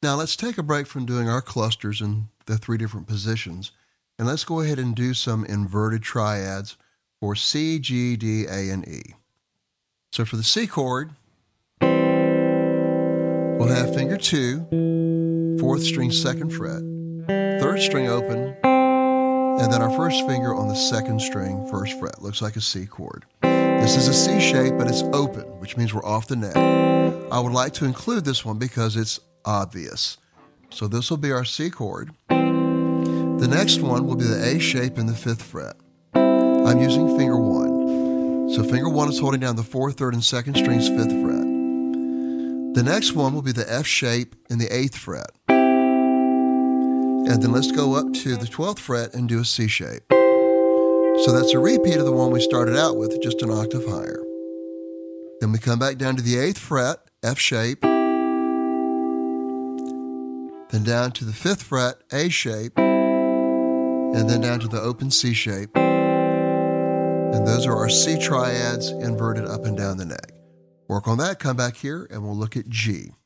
Now let's take a break from doing our clusters in the three different positions, and let's go ahead and do some inverted triads for C, G, D, A, and E. So for the C chord, we'll have finger 2, 4th string 2nd fret, 3rd string open, and then our first finger on the 2nd string 1st fret. Looks like a C chord. This is a C shape, but it's open, which means we're off the neck. I would like to include this one because it's obvious. So this will be our C chord. The next one will be the A shape in the 5th fret. I'm using finger 1. So finger 1 is holding down the 4th, 3rd, and 2nd strings 5th fret. The next one will be the F shape in the 8th fret. And then let's go up to the 12th fret and do a C shape. So that's a repeat of the one we started out with, just an octave higher. Then we come back down to the 8th fret, F shape. Then down to the 5th fret, A shape. And then down to the open C shape. And those are our C triads inverted up and down the neck. Work on that, come back here, and we'll look at G.